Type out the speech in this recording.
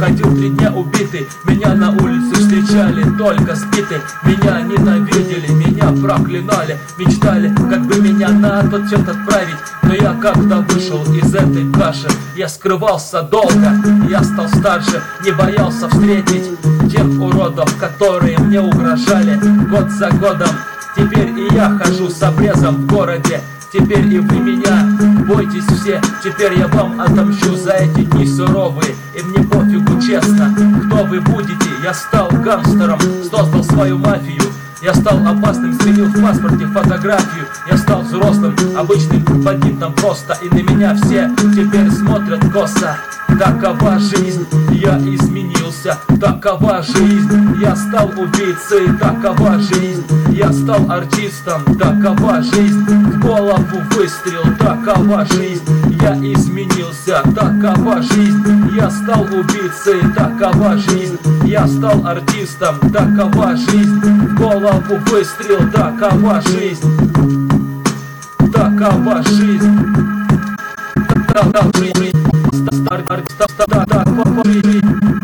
ходил 3 дня убитый, меня на улице встречали только сбитый. Меня ненавидели, меня проклинали, мечтали, как бы меня на тот свет отправить. Но я когда вышел из этой каши, я скрывался долго, я стал старше, не боялся встретить тех уродов, которые мне угрожали год за годом. Теперь и я хожу с обрезом в городе, теперь и вы меня бойтесь все. Теперь я вам отомщу за эти дни суровые, и мне пофигу, честно, кто вы будете. Я стал гангстером, создал свою мафию. Я стал опасным, сменил в паспорте фотографию. Я стал взрослым, обычным бандитом просто, и на меня все теперь смотрят косо. Такова жизнь, я изменился, такова жизнь. Я стал убийцей, такова жизнь. Я стал артистом, такова жизнь. В голову выстрел, такова жизнь. Я изменился, такова жизнь. Я стал убийцей, такова жизнь. Я стал артистом, такова жизнь. В голову выстрел, такова жизнь. Такова жизнь. Такова жизнь.